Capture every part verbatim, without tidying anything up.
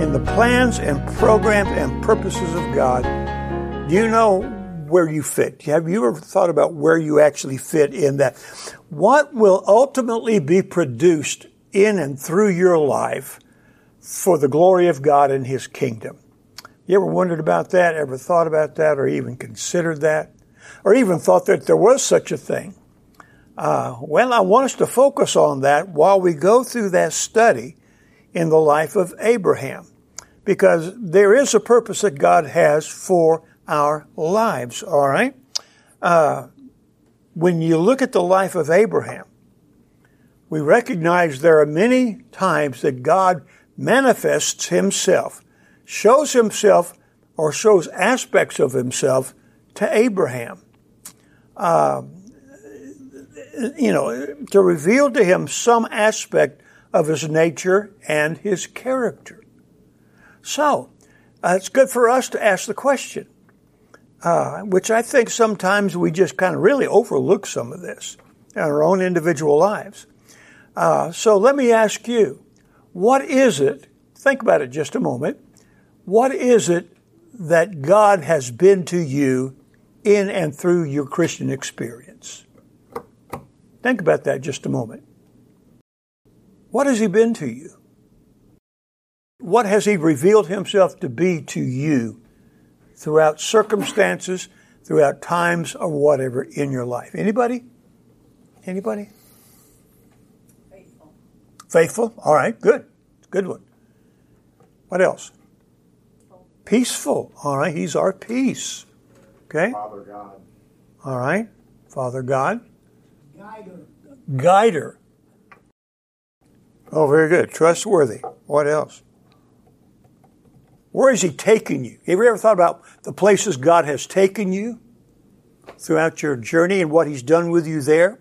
in the plans and programs and purposes of God, do you know where you fit? Have you ever thought about where you actually fit in that? What will ultimately be produced in and through your life for the glory of God and His kingdom? You ever wondered about that, ever thought about that, or even considered that? Or even thought that there was such a thing? Uh, well, I want us to focus on that while we go through that study in the life of Abraham, because there is a purpose that God has for our lives, all right? Uh, when you look at the life of Abraham, we recognize there are many times that God manifests Himself, shows Himself or shows aspects of Himself to Abraham. Uh, you know, to reveal to him some aspect of His nature and His character. So, uh, it's good for us to ask the question, uh, which I think sometimes we just kind of really overlook some of this in our own individual lives. Uh, so let me ask you, what is it, think about it just a moment, what is it that God has been to you in and through your Christian experience? Think about that just a moment. What has He been to you? What has He revealed Himself to be to you throughout circumstances, throughout times, or whatever in your life? Anybody? Anybody? Faithful. Faithful? All right, good. Good one. What else? Peaceful. All right, He's our peace. Okay? Father God. All right. Father God. Guider. Guider. Oh, very good. Trustworthy. What else? Where is He taking you? Have you ever thought about the places God has taken you throughout your journey and what He's done with you there?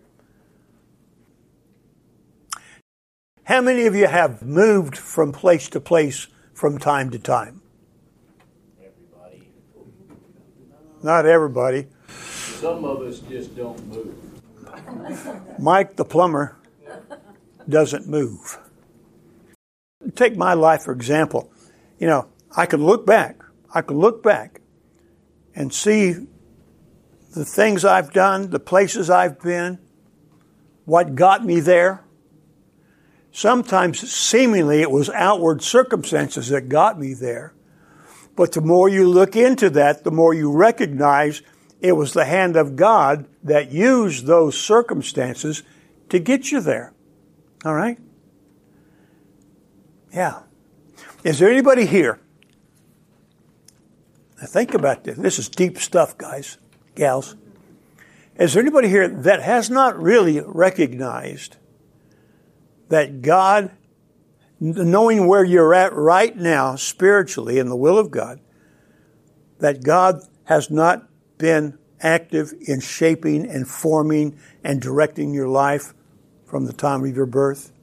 How many of you have moved from place to place from time to time? Everybody. Not everybody. Some of us just don't move. Mike, the plumber, doesn't move. Take my life, for example. You know, I can look back. I can look back and see the things I've done, the places I've been, what got me there. Sometimes, seemingly, it was outward circumstances that got me there. But the more you look into that, the more you recognize it was the hand of God that used those circumstances to get you there. All right? Yeah. Is there anybody here? Now think about this. This is deep stuff, guys, gals. Is there anybody here that has not really recognized that God, knowing where you're at right now spiritually in the will of God, that God has not been active in shaping and forming and directing your life from the time of your birth?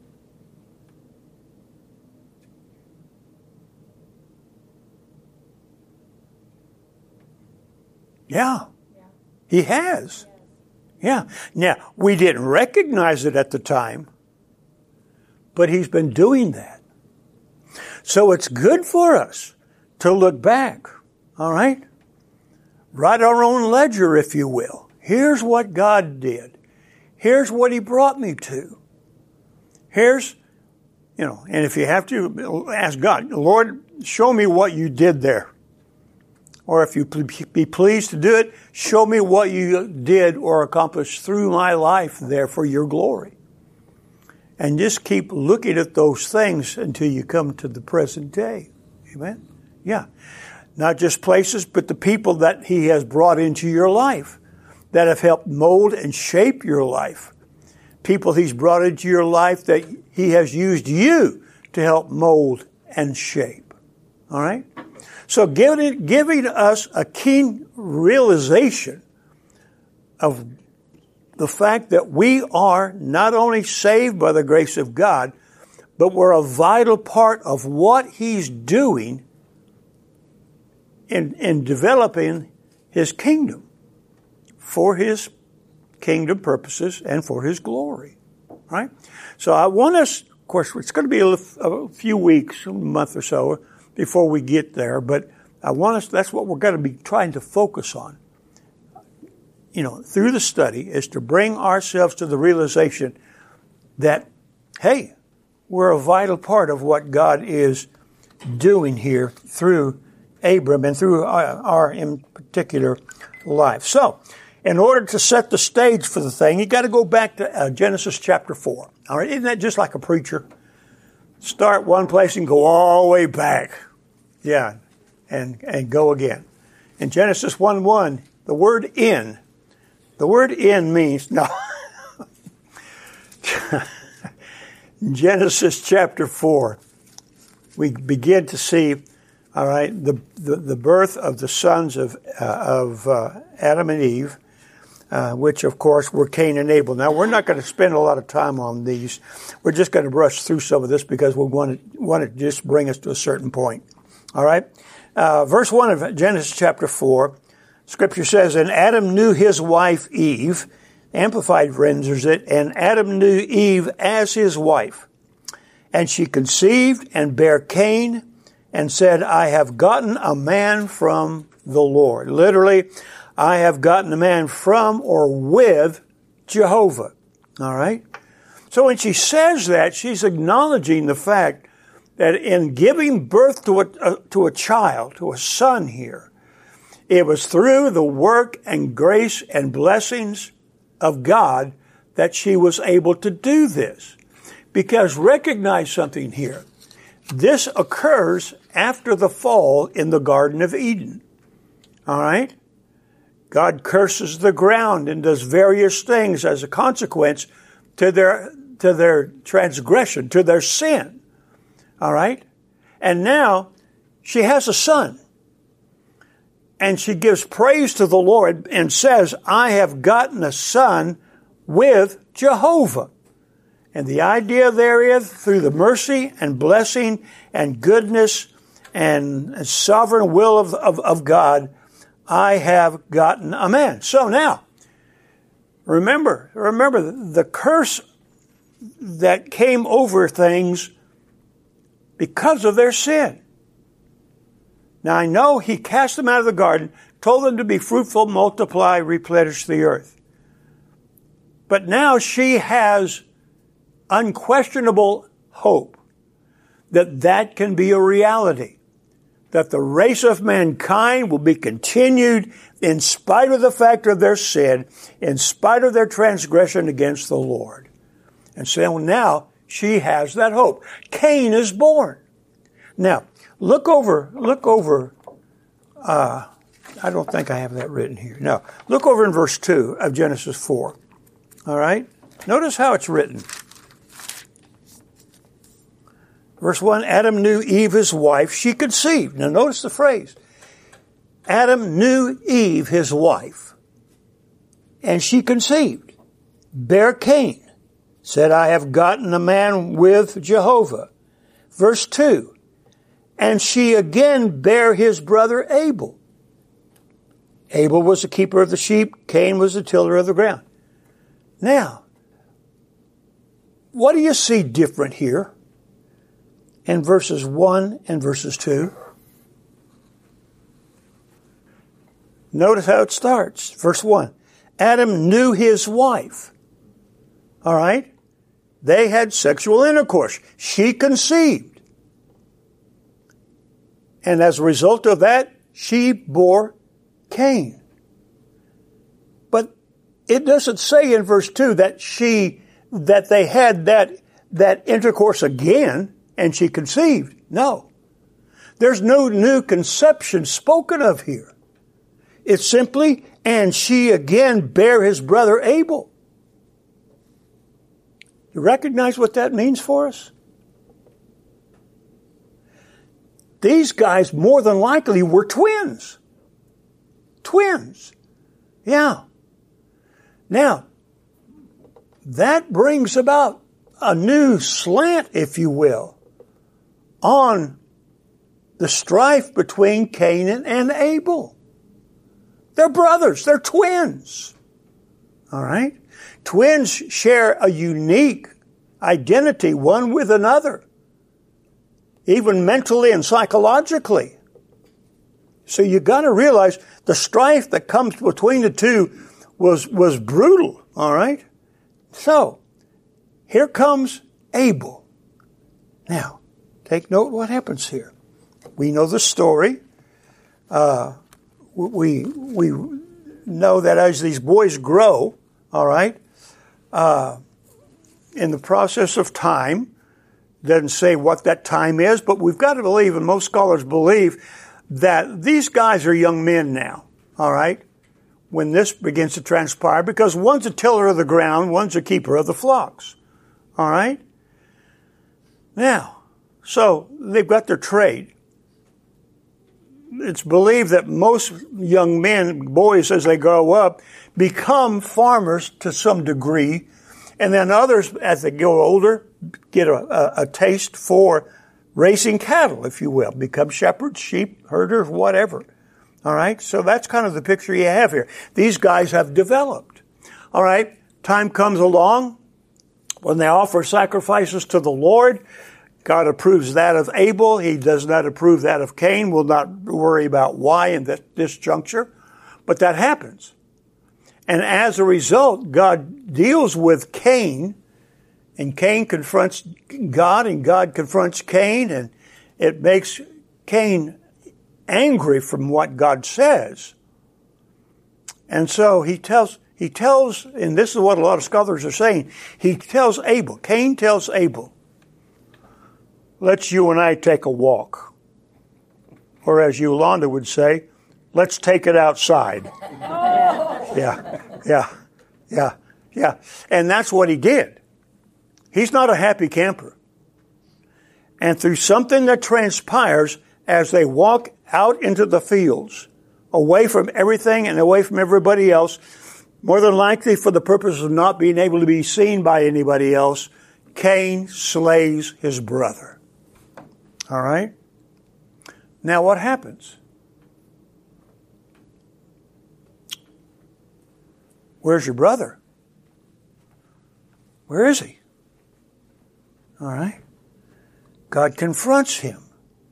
Yeah, Yeah. He has. Yeah. Now, we didn't recognize it at the time, but He's been doing that. So it's good for us to look back, all right? Write our own ledger, if you will. Here's what God did. Here's what He brought me to. Here's, you know, and if you have to, ask God, Lord, show me what you did there. Or if you be pleased to do it, show me what you did or accomplished through my life there for your glory. And just keep looking at those things until you come to the present day. Amen? Yeah. Not just places, but the people that He has brought into your life that have helped mold and shape your life. People He's brought into your life that He has used you to help mold and shape. All right? So giving, giving us a keen realization of the fact that we are not only saved by the grace of God, but we're a vital part of what He's doing in, in developing His kingdom for His kingdom purposes and for His glory. Right? So I want us, of course, it's going to be a, a few weeks, a month or so, before we get there, but I want us, that's what we're going to be trying to focus on. You know, through the study is to bring ourselves to the realization that, hey, we're a vital part of what God is doing here through Abram and through our, our in particular life. So, in order to set the stage for the thing, you got to go back to uh, Genesis chapter four. All right, isn't that just like a preacher? Start one place and go all the way back. Yeah, and and go again. In Genesis one one, the word in, the word in means, no. Genesis chapter four, we begin to see, all right, the the, the birth of the sons of uh, of uh, Adam and Eve, uh, which of course were Cain and Abel. Now we're not going to spend a lot of time on these. We're just going to brush through some of this because we want to want to just bring us to a certain point. All right, uh, verse one of Genesis chapter four, Scripture says, "And Adam knew his wife Eve." Amplified renders it, "And Adam knew Eve as his wife. And she conceived and bare Cain and said, I have gotten a man from the Lord." Literally, I have gotten a man from or with Jehovah. All right? So when she says that, she's acknowledging the fact that in giving birth to a, uh, to a child, to a son here, it was through the work and grace and blessings of God that she was able to do this. Because recognize something here. This occurs after the fall in the Garden of Eden. All right? God curses the ground and does various things as a consequence to their, to their transgression, to their sin. All right? And now she has a son. And she gives praise to the Lord and says, I have gotten a son with Jehovah. And the idea there is through the mercy and blessing and goodness and sovereign will of, of, of God, I have gotten a man. So now, remember, remember the curse that came over things because of their sin. Now, I know he cast them out of the garden, told them to be fruitful, multiply, replenish the earth. But now she has unquestionable hope that that can be a reality, that the race of mankind will be continued in spite of the fact of their sin, in spite of their transgression against the Lord. And so now she has that hope. Cain is born. Now, Look over, look over, uh, I don't think I have that written here. No. Look over in verse two of Genesis four. All right? Notice how it's written. Verse one, Adam knew Eve, his wife. She conceived. Now notice the phrase. Adam knew Eve, his wife. And she conceived. Bare Cain. Said, I have gotten a man with Jehovah. Verse two. And she again bare his brother Abel. Abel was the keeper of the sheep. Cain was the tiller of the ground. Now, what do you see different here in verses one and verses two? Notice how it starts. Verse one. Adam knew his wife. All right? They had sexual intercourse. She conceived. And as a result of that, she bore Cain. But it doesn't say in verse two that she, that they had that, that intercourse again and she conceived. No. There's no new conception spoken of here. It's simply, and she again bare his brother Abel. You recognize what that means for us? These guys more than likely were twins. Twins. Yeah. Now, that brings about a new slant, if you will, on the strife between Cain and Abel. They're brothers. They're twins. All right? Twins share a unique identity one with another. even mentally and psychologically. So you got to realize the strife that comes between the two was, was brutal, all right? So, here comes Abel. Now, take note what happens here. We know the story. Uh, we, we know that as these boys grow, all right, uh, in the process of time, doesn't say what that time is, but we've got to believe, and most scholars believe, that these guys are young men now, all right, when this begins to transpire, because one's a tiller of the ground, one's a keeper of the flocks, all right? Now, so they've got their trade. It's believed that most young men, boys, as they grow up, become farmers to some degree, and then others, as they go older, get a, a, a taste for raising cattle, if you will, become shepherds, sheep, herders, whatever. All right? So that's kind of the picture you have here. These guys have developed. All right? Time comes along when they offer sacrifices to the Lord. God approves that of Abel. He does not approve that of Cain. We'll not worry about why in this, this juncture. But that happens. And as a result, God deals with Cain, and Cain confronts God, and God confronts Cain, and it makes Cain angry from what God says. And so he tells, he tells, and this is what a lot of scholars are saying, he tells Abel, Cain tells Abel, let's you and I take a walk. Or as Yolanda would say, let's take it outside. Yeah, yeah, yeah, yeah. And that's what he did. He's not a happy camper. And through something that transpires as they walk out into the fields, away from everything and away from everybody else, more than likely for the purpose of not being able to be seen by anybody else, Cain slays his brother. All right? Now what happens? Where's your brother? Where is he? All right? God confronts him.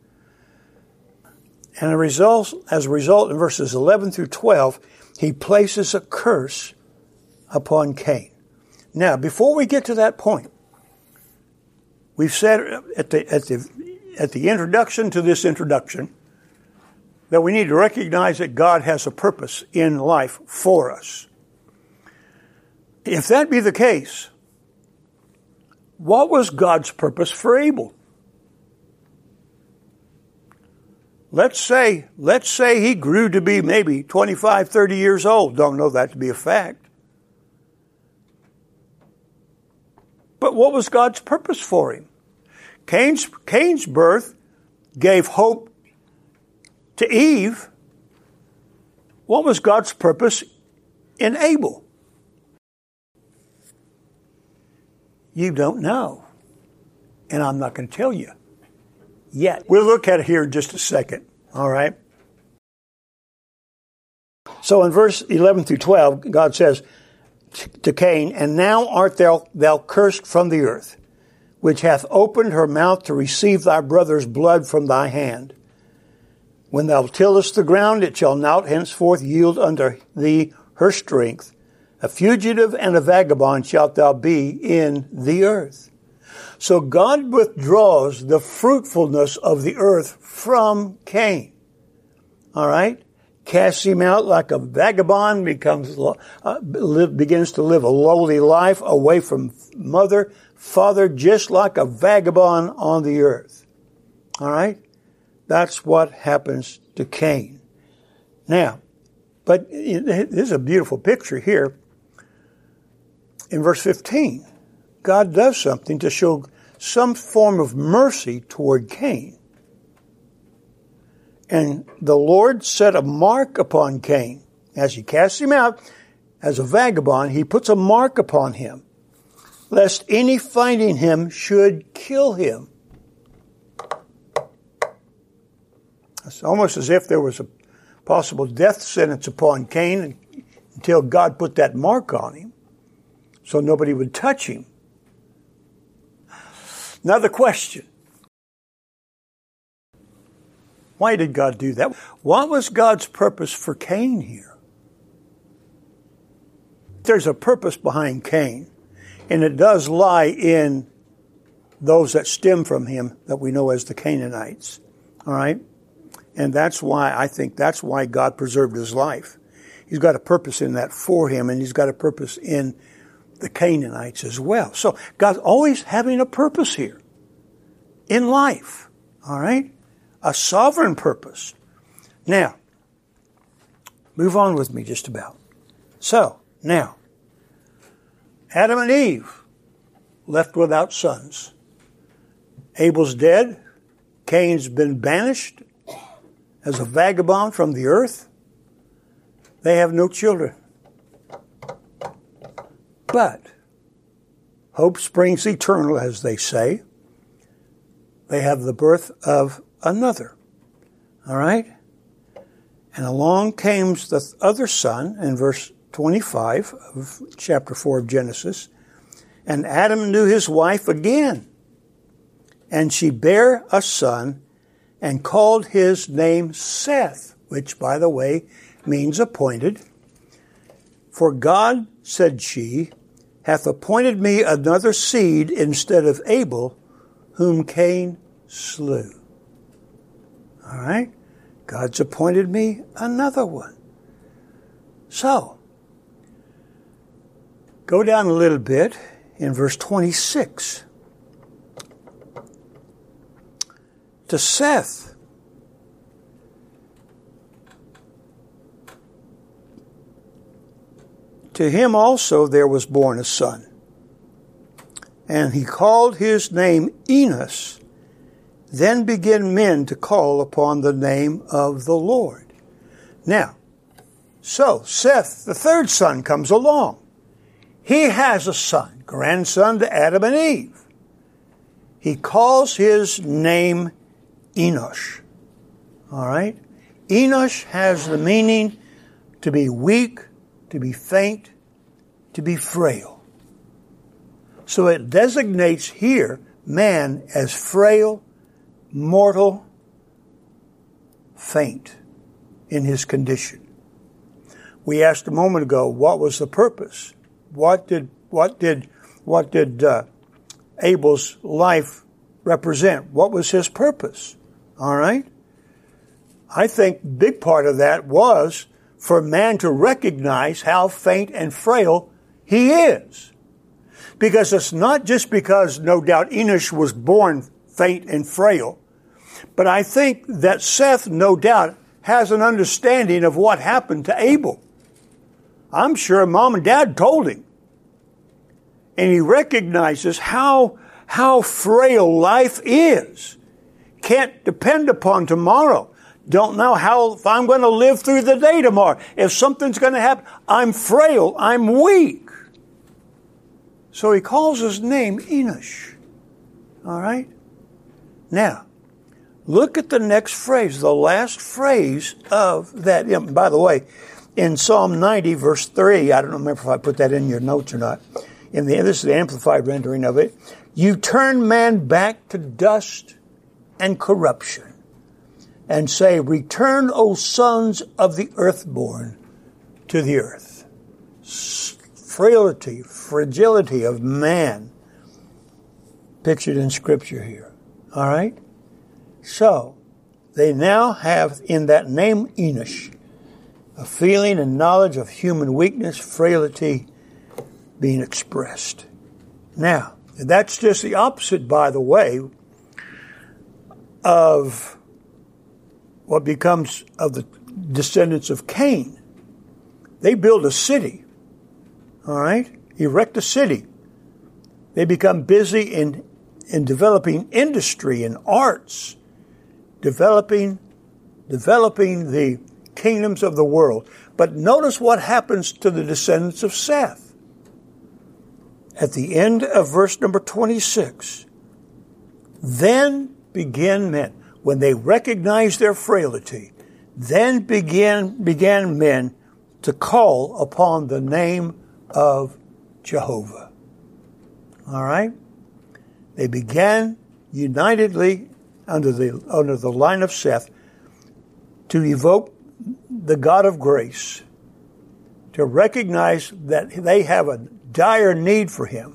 And a result, as a result, in verses eleven through twelve, he places a curse upon Cain. Now, before we get to that point, we've said at the, at the, at the introduction to this introduction that we need to recognize that God has a purpose in life for us. If that be the case, what was God's purpose for Abel? Let's say, let's say he grew to be maybe twenty-five, thirty years old. Don't know that to be a fact. But what was God's purpose for him? Cain's, Cain's birth gave hope to Eve. What was God's purpose in Abel? You don't know. And I'm not going to tell you yet. We'll look at it here in just a second. All right? So in verse eleven through twelve, God says to Cain, "And now art thou, thou cursed from the earth, which hath opened her mouth to receive thy brother's blood from thy hand. When thou tillest the ground, it shall not henceforth yield unto thee her strength. A fugitive and a vagabond shalt thou be in the earth." So God withdraws the fruitfulness of the earth from Cain. All right? Casts him out like a vagabond, becomes uh, live, begins to live a lowly life away from mother, father, just like a vagabond on the earth. All right? That's what happens to Cain. Now, but there's a beautiful picture here. In verse fifteen, God does something to show some form of mercy toward Cain. And the Lord set a mark upon Cain. As he casts him out as a vagabond, he puts a mark upon him, lest any finding him should kill him. It's almost as if there was a possible death sentence upon Cain until God put that mark on him, so nobody would touch him. Another question. Why did God do that? What was God's purpose for Cain here? There's a purpose behind Cain, and it does lie in those that stem from him that we know as the Canaanites. All right? And that's why, I think that's why God preserved his life. He's got a purpose in that for him, and he's got a purpose in the Canaanites as well. So God's always having a purpose here in life. All right? A sovereign purpose. Now, move on with me just about. So, now, Adam and Eve left without sons. Abel's dead. Cain's been banished as a vagabond from the earth. They have no children. But hope springs eternal, as they say. They have the birth of another. All right? And along came the other son in verse twenty-five of chapter four of Genesis. And Adam knew his wife again. And she bare a son and called his name Seth, which, by the way, means appointed. For God, said she, hath appointed me another seed instead of Abel, whom Cain slew. All right? God's appointed me another one. So, go down a little bit in verse twenty-six. To Seth, to him also there was born a son, and he called his name Enos. Then began men to call upon the name of the Lord. Now, so Seth, the third son, comes along. He has a son, grandson to Adam and Eve. He calls his name Enosh. All right? Enosh has the meaning to be weak, to be faint, to be frail. So it designates here man as frail, mortal, faint in his condition. We asked a moment ago, what was the purpose? What did what did what did uh, Abel's life represent? What was his purpose? All right? I think a big part of that was for man to recognize how faint and frail he is. Because it's not just because, no doubt, Enosh was born faint and frail, but I think that Seth, no doubt, has an understanding of what happened to Abel. I'm sure mom and dad told him. And he recognizes how, how frail life is. Can't depend upon tomorrow. Don't know how, if I'm going to live through the day tomorrow. If something's going to happen, I'm frail, I'm weak. So he calls his name Enosh. All right? Now, look at the next phrase, the last phrase of that. By the way, in Psalm ninety, verse three, I don't remember if I put that in your notes or not. In the, this is the amplified rendering of it. You turn man back to dust and corruption, and say, return, O sons of the earthborn, to the earth. Frailty, fragility of man, pictured in Scripture here. All right? So, they now have in that name Enosh a feeling and knowledge of human weakness, frailty being expressed. Now, that's just the opposite, by the way, of what becomes of the descendants of Cain. They build a city, all right? Erect a city. They become busy in, in developing industry and arts, developing, developing the kingdoms of the world. But notice what happens to the descendants of Seth. At the end of verse number twenty-six, then begin men, when they recognize their frailty, then begin, began men to call upon the name of Jehovah. All right? They began unitedly under the, under the line of Seth to evoke the God of grace, to recognize that they have a dire need for Him,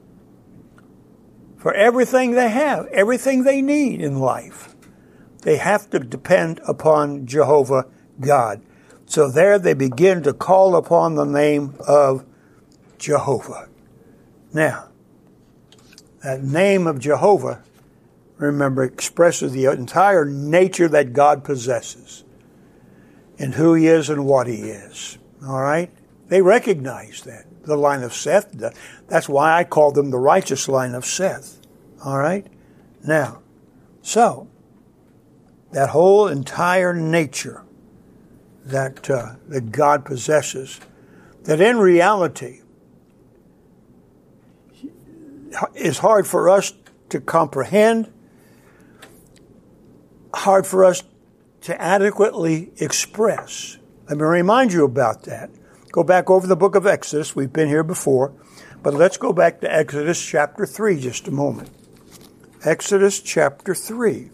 for everything they have, everything they need in life. They have to depend upon Jehovah God. So there they begin to call upon the name of Jehovah. Now, that name of Jehovah, remember, expresses the entire nature that God possesses and who He is and what He is. All right? They recognize that. The line of Seth. That's why I call them the righteous line of Seth. All right? Now, so, that whole entire nature that, uh, that God possesses, that in reality is hard for us to comprehend, hard for us to adequately express. Let me remind you about that. Go back over the book of Exodus. We've been here before, but let's go back to Exodus chapter three just a moment. Exodus chapter three.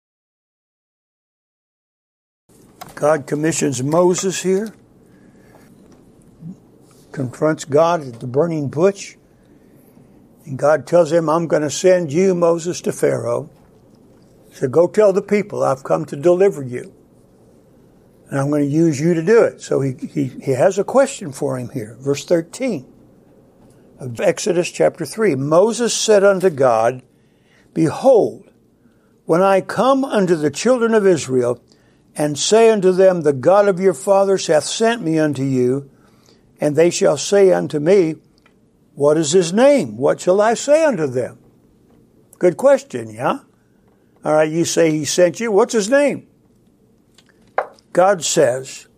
God commissions Moses here, confronts God at the burning bush, and God tells him, I'm going to send you, Moses, to Pharaoh. He said, go tell the people I've come to deliver you. And I'm going to use you to do it. So he, he, he has a question for him here. Verse thirteen of Exodus chapter three. Moses said unto God, behold, when I come unto the children of Israel, and say unto them, the God of your fathers hath sent me unto you, and they shall say unto me, what is his name? What shall I say unto them? Good question, yeah? All right, you say he sent you. What's his name? God says,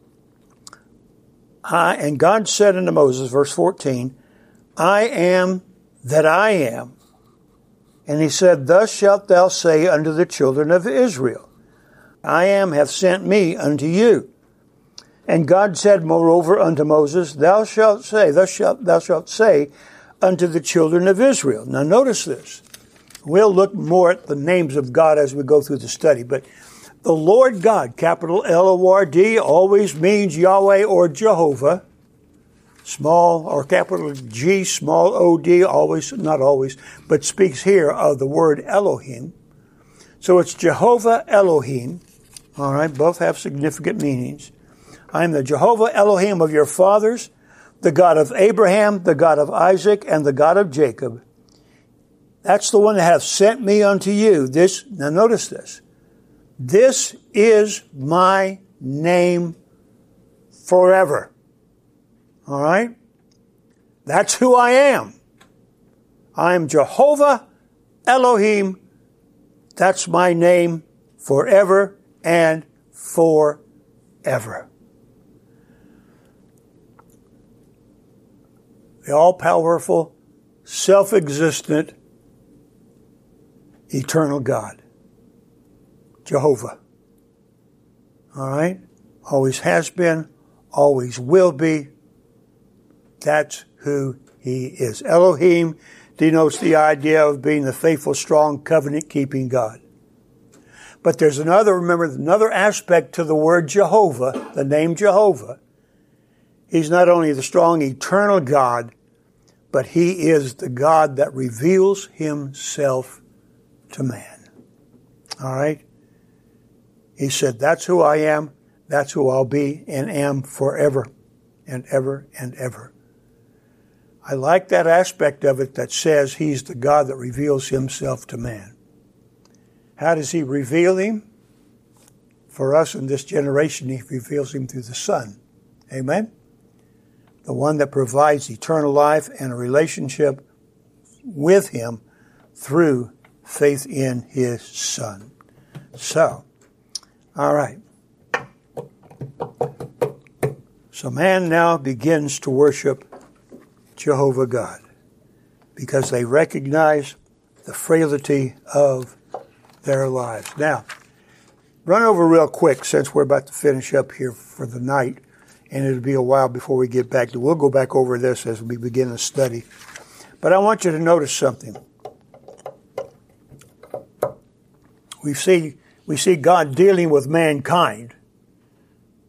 I, and God said unto Moses, verse fourteen, I am that I am. And he said, thus shalt thou say unto the children of Israel, I am hath sent me unto you. And God said moreover unto Moses, thou shalt say, thus shalt thou shalt say unto the children of Israel. Now notice this. We'll look more at the names of God as we go through the study, but the Lord God, capital L O R D, always means Yahweh or Jehovah. Small or capital G, small O D, always, not always, but speaks here of the word Elohim. So it's Jehovah Elohim. All right, both have significant meanings. I am the Jehovah Elohim of your fathers, the God of Abraham, the God of Isaac, and the God of Jacob. That's the one that hath sent me unto you. This, now notice this. This is my name forever. All right? That's who I am. I am Jehovah Elohim. That's my name forever and forever. The all-powerful, self-existent, eternal God. Jehovah. All right? Always has been, always will be. That's who He is. Elohim denotes the idea of being the faithful, strong, covenant-keeping God. But there's another, remember, another aspect to the word Jehovah, the name Jehovah. He's not only the strong, eternal God, but He is the God that reveals Himself to man. All right? He said, that's who I am, that's who I'll be and am forever and ever and ever. I like that aspect of it that says He's the God that reveals Himself to man. How does He reveal Him? For us in this generation, He reveals Him through the Son. Amen? The one that provides eternal life and a relationship with Him through faith in His Son. So, all right. So man now begins to worship Jehovah God because they recognize the frailty of their lives. Now, run over real quick since we're about to finish up here for the night, and it'll be a while before we get back to, we'll go back over this as we begin the study. But I want you to notice something. We see, we see God dealing with mankind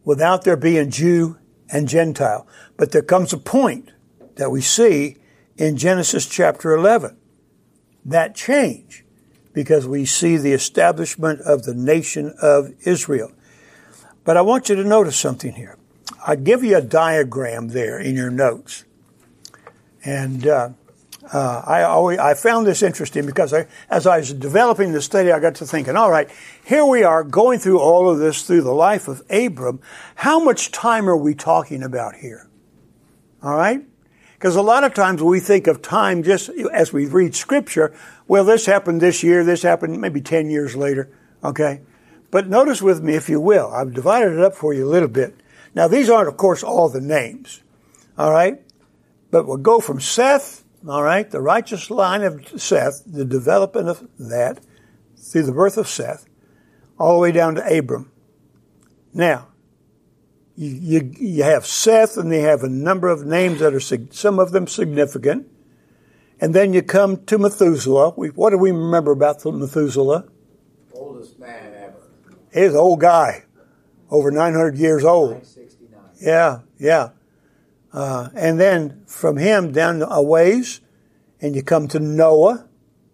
without there being Jew and Gentile. But there comes a point that we see in Genesis chapter eleven. That change, because we see the establishment of the nation of Israel. But I want you to notice something here. I give you a diagram there in your notes. And uh, uh, I always I found this interesting because I, as I was developing the study, I got to thinking, all right, here we are going through all of this through the life of Abram. How much time are we talking about here? All right? Because a lot of times we think of time just as we read Scripture, well, this happened this year, this happened maybe ten years later, okay? But notice with me, if you will, I've divided it up for you a little bit. Now, these aren't, of course, all the names, all right? But we'll go from Seth, all right, the righteous line of Seth, the development of that, through the birth of Seth, all the way down to Abram. Now, you, you, you have Seth, and they have a number of names that are, some of them significant. And then you come to Methuselah. We, what do we remember about Methuselah? Oldest man ever. He's an old guy, over nine hundred years old. nine sixty-nine. Yeah, yeah. Uh, and then from him down a ways, and you come to Noah.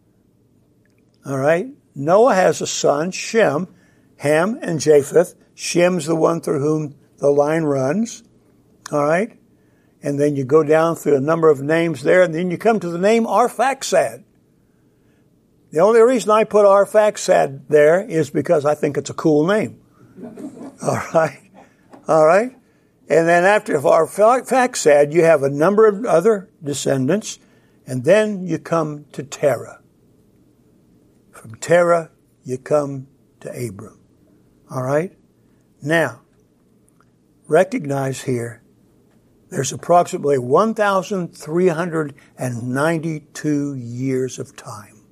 All right? Noah has a son, Shem, Ham, and Japheth. Shem's the one through whom the line runs. All right? And then you go down through a number of names there, and then you come to the name Arphaxad. The only reason I put Arphaxad there is because I think it's a cool name. All right? All right? And then after Arphaxad, you have a number of other descendants, and then you come to Terah. From Terah, you come to Abram. All right? Now, recognize here, there's approximately one thousand three hundred ninety-two years of time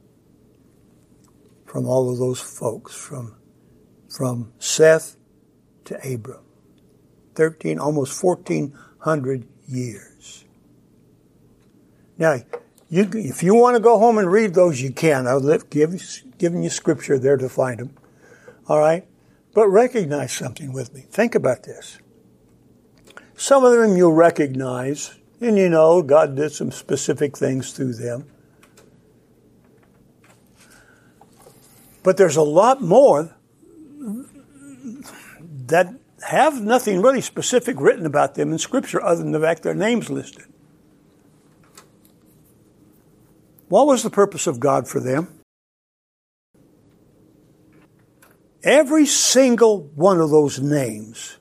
from all of those folks, from, from Seth to Abram. Thirteen, almost fourteen hundred years. Now, you, if you want to go home and read those, you can. I've give, given you scripture there to find them. All right? But recognize something with me. Think about this. Some of them you'll recognize, and you know God did some specific things through them. But there's a lot more that have nothing really specific written about them in Scripture other than the fact their names listed. What was the purpose of God for them? Every single one of those names,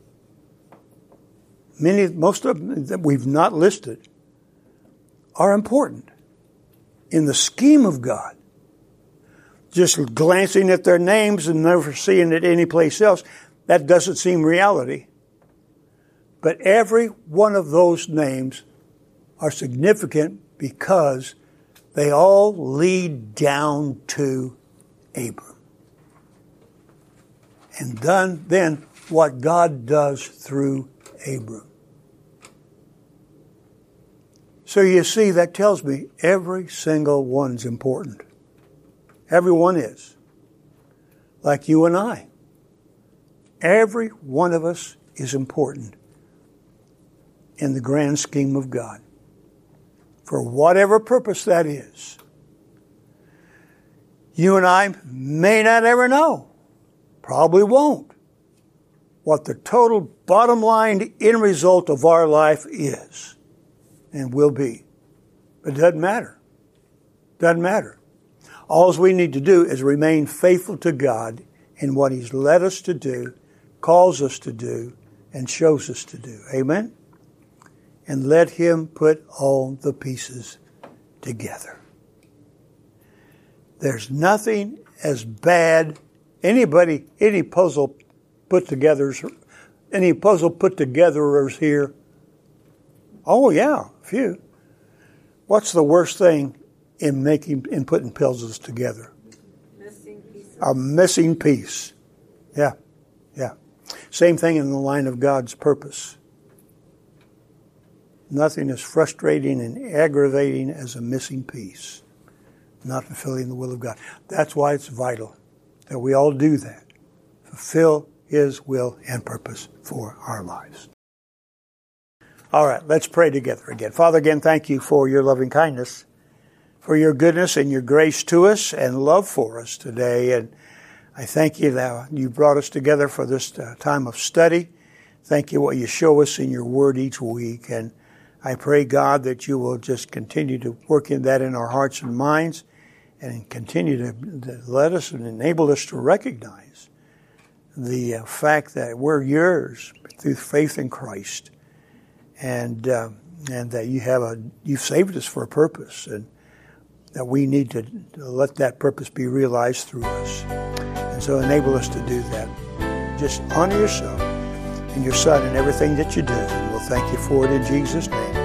many, most of them that we've not listed, are important in the scheme of God. Just glancing at their names and never seeing it anyplace else, that doesn't seem reality. But every one of those names are significant because they all lead down to Abram. And done then what God does through Abram. So you see, that tells me every single one's important. Every one is. Like you and I. Every one of us is important in the grand scheme of God. For whatever purpose that is. You and I may not ever know. Probably won't. What the total bottom line end result of our life is. And will be. But it doesn't matter. Doesn't matter. All we need to do is remain faithful to God in what He's led us to do, calls us to do, and shows us to do. Amen? And let Him put all the pieces together. There's nothing as bad, anybody, any puzzle put together, any puzzle put togetherers here. Oh yeah, a few. What's the worst thing in making, in putting puzzles together? Missing pieces. A missing piece. Yeah, yeah. Same thing in the line of God's purpose. Nothing is frustrating and aggravating as a missing piece. Not fulfilling the will of God. That's why it's vital that we all do that. Fulfill His will and purpose for our lives. All right, let's pray together again. Father, again, thank you for your loving kindness, for your goodness and your grace to us and love for us today. And I thank you that you brought us together for this uh, time of study. Thank you what you show us in your word each week. And I pray, God, that you will just continue to work in that in our hearts and minds and continue to, to let us and enable us to recognize the uh, fact that we're yours through faith in Christ, and uh, and that you have a you've saved us for a purpose, and that we need to, to let that purpose be realized through us. And so enable us to do that. Just honor yourself and your Son in everything that you do. And we'll thank you for it in Jesus' name.